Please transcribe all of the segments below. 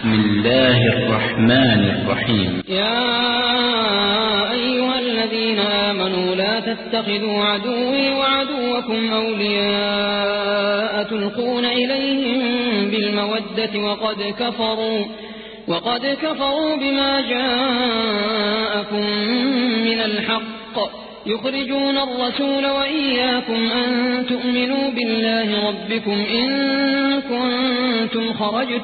بسم الله الرحمن الرحيم. يا أيها الذين آمنوا لا تتخذوا عدوي وعدوكم أولياء تلقون إليهم بالمودة وقد كفروا بما جاءكم من الحق يخرجون الرسول وإياكم أن تؤمنوا بالله ربكم إن كنتم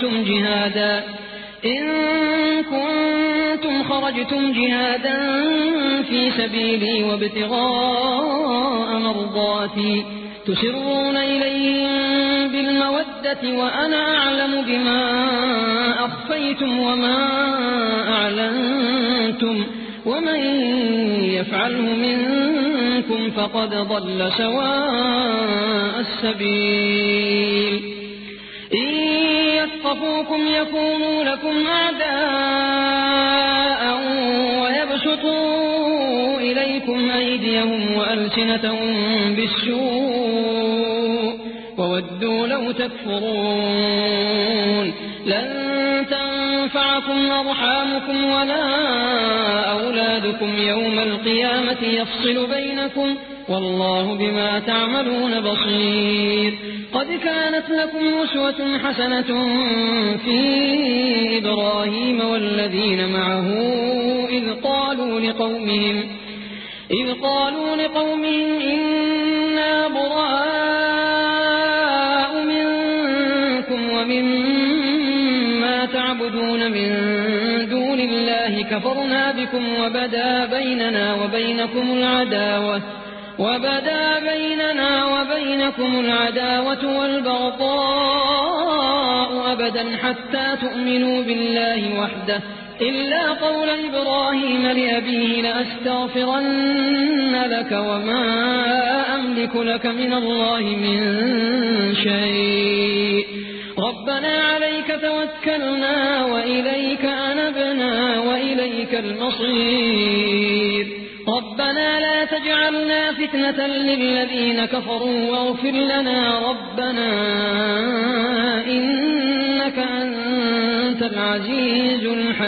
خرجتم جهادا في سبيلي وابتغاء مرضاتي تسرون إليهم بالمودة وأنا أعلم بما أخفيتم وما أعلنتم ومن يفعله منكم فقد ضل سواء السبيل. إن يثقفوكم يكونوا لكم أعداء ويبسطوا إليكم أيديهم وألسنتهم بالسوء وودوا لو تكفرون. لن تنفعكم أرحامكم ولا أولادكم يوم القيامة يفصل بينكم والله بما تعملون بصير. قد كانت لكم أسوة حسنة في إبراهيم والذين معه إذ قالوا لقومهم إنا براء منكم ومما تعبدون من دون الله كفرنا بكم وبدا بيننا وبينكم العداوة والبغضاء أبدا حتى تؤمنوا بالله وحده إلا قول إبراهيم لأبيه لأستغفرن لك وما أملك لك من الله من شيء. ربنا عليك توكلنا وإليك أنبنا وإليك المصير. ربنا لا تجعلنا فتنة للذين كفروا واغفر لنا ربنا إنك أنت العزيز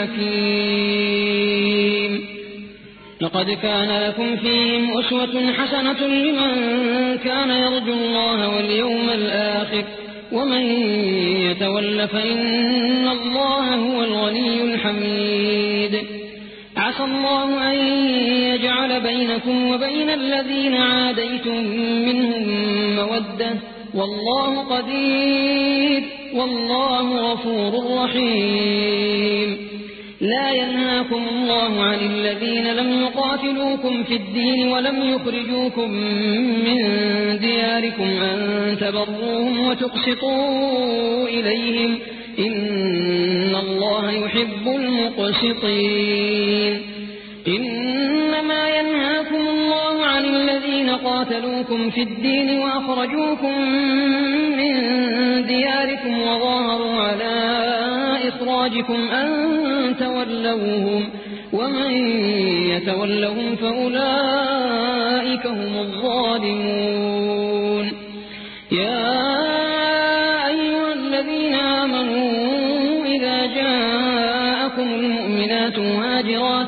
الحكيم. لقد كان لكم فيهم أسوة حسنة لمن كان يرجو الله واليوم الآخر ومن يتول فإن الله هو الغني الحميد. عسى الله أن يجعل بينكم وبين الذين عاديتم منهم مودة والله قدير والله غفور رحيم. لا ينهاكم الله عن الذين لم يقاتلوكم في الدين ولم يخرجوكم من دياركم أن تبروهم وتقسطوا إليهم إن الله يحب المقسطين. إنما ينهاكم الله عن الذين قاتلوكم في الدين وأخرجوكم من دياركم وظاهروا على إخراجكم أن تولوهم ومن يتولهم فأولئك هم الظالمون. يا أيها الذين آمنوا إذا جاءكم المؤمنات مهاجرات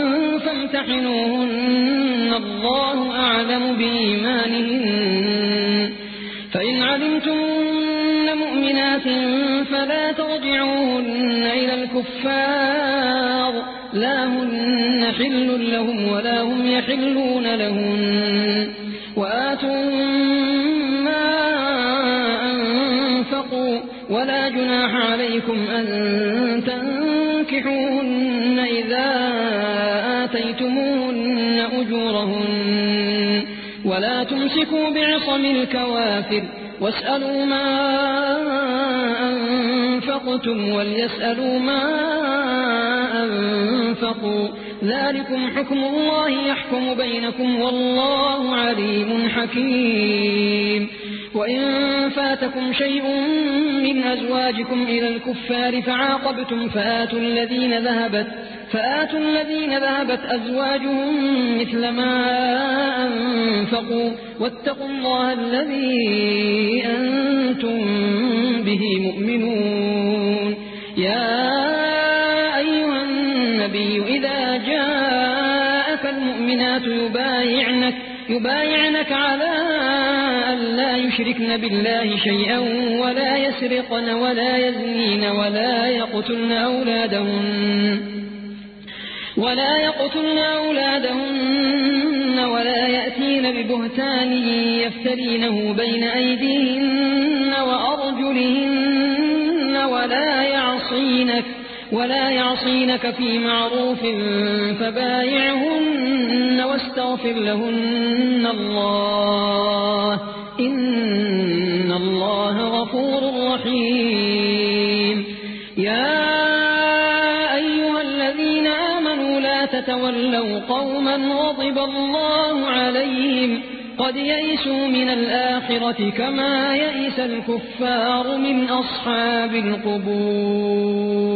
فامتحنوهن الله أعلم بإيمانهن فإن علمتمن مؤمنات فلا ترجعوهن إلى الكفار لا هن حل لهم ولا هم يحلون لهن وآتوهم ما أنفقوا ولا جناح عليكم أن تنكحوهن إذا آتيتموهن أجورهن ولا تمسكوا بعصم الكوافر واسألوا ما أنفقتم وليسألوا ما أنفقوا ذلكم حكم الله يحكم بينكم والله عليم حكيم. وإن فاتكم شيء من أزواجكم إلى الكفار فعاقبتم فآتوا الذين ذهبت أزواجهم مثل ما أنفقوا واتقوا الله الذي أنتم به مؤمنون. يا أيها النبي إذا جاءك المؤمنات يبايعنك على أن لا يشركن بالله شيئا ولا يسرقن ولا يزنين ولا يقتلن أولادهن ولا يأتين ببهتان يفترينه بين أيديهن وأرجلهن ولا يعصينك في معروف فبايعهن واستغفر لهن الله إن الله غفور رحيم. يا أيها الذين آمنوا لا تتولوا قوما غضب الله عليهم قد يئسوا من الآخرة كما يئس الكفار من أصحاب القبور.